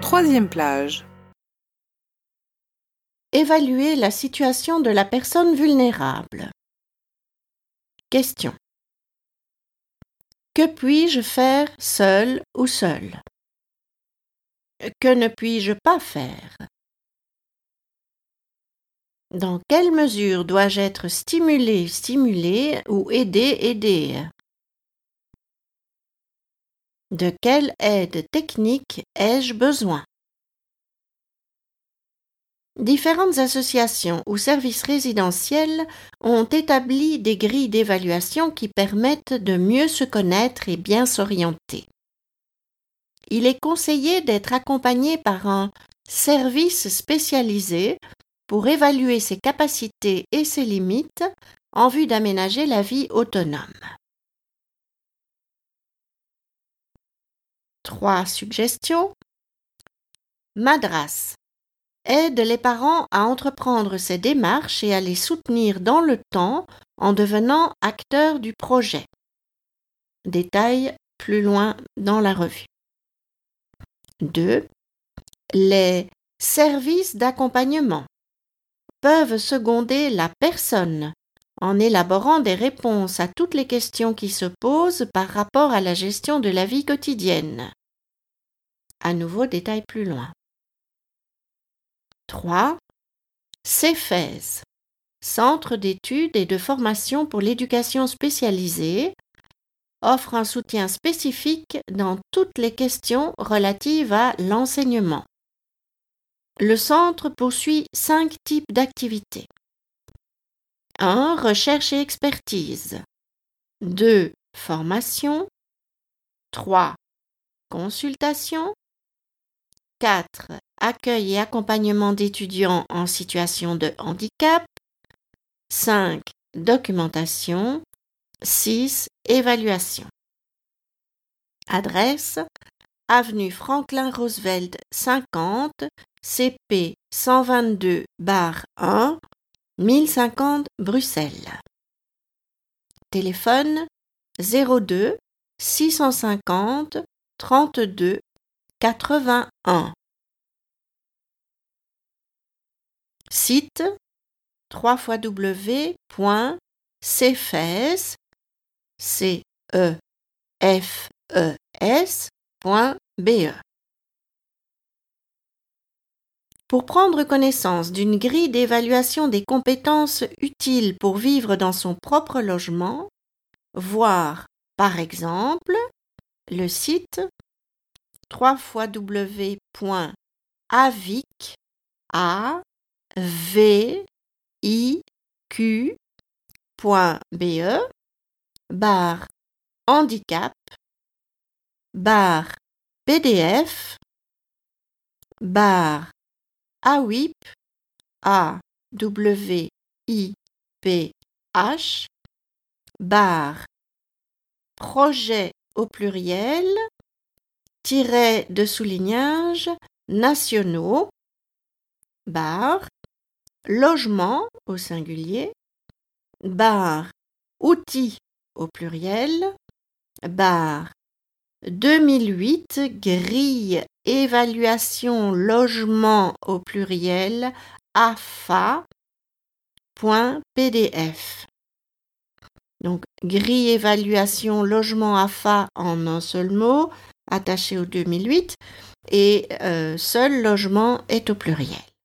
Troisième plage. Évaluer la situation de la personne vulnérable. Question. Que puis-je faire seul ou seule? Que ne puis-je pas faire? Dans quelle mesure dois-je être stimulé ou aidé? De quelle aide technique ai-je besoin? Différentes associations ou services résidentiels ont établi des grilles d'évaluation qui permettent de mieux se connaître et bien s'orienter. Il est conseillé d'être accompagné par un service spécialisé pour évaluer ses capacités et ses limites en vue d'aménager la vie autonome. 3 suggestions. Madras aide les parents à entreprendre ces démarches et à les soutenir dans le temps en devenant acteurs du projet. Détail plus loin dans la revue. 2. Les services d'accompagnement peuvent seconder la personne en élaborant des réponses à toutes les questions qui se posent par rapport à la gestion de la vie quotidienne. À nouveau, détail plus loin. 3. CEFES, Centre d'études et de formation pour l'éducation spécialisée, offre un soutien spécifique dans toutes les questions relatives à l'enseignement. Le centre poursuit 5 types d'activités. 1. Recherche et expertise. 2. Formation. 3. Consultation. 4. Accueil et accompagnement d'étudiants en situation de handicap. 5. Documentation. 6. Évaluation. Adresse: avenue Franklin Roosevelt 50, CP 122-1, 1050 Bruxelles. Téléphone 02 650 32 81. Site www.cefes.be. Pour prendre connaissance d'une grille d'évaluation des compétences utiles pour vivre dans son propre logement, voir par exemple le site www.aviq.be/handicap /PDF /AWIP AWIPH /projet au pluriel tiret de soulignage nationaux logement au singulier outils au pluriel 2008 grille évaluation logement au pluriel AFA.pdf. Donc grille évaluation logement AFA en un seul mot attaché au 2008 et seul logement est au pluriel.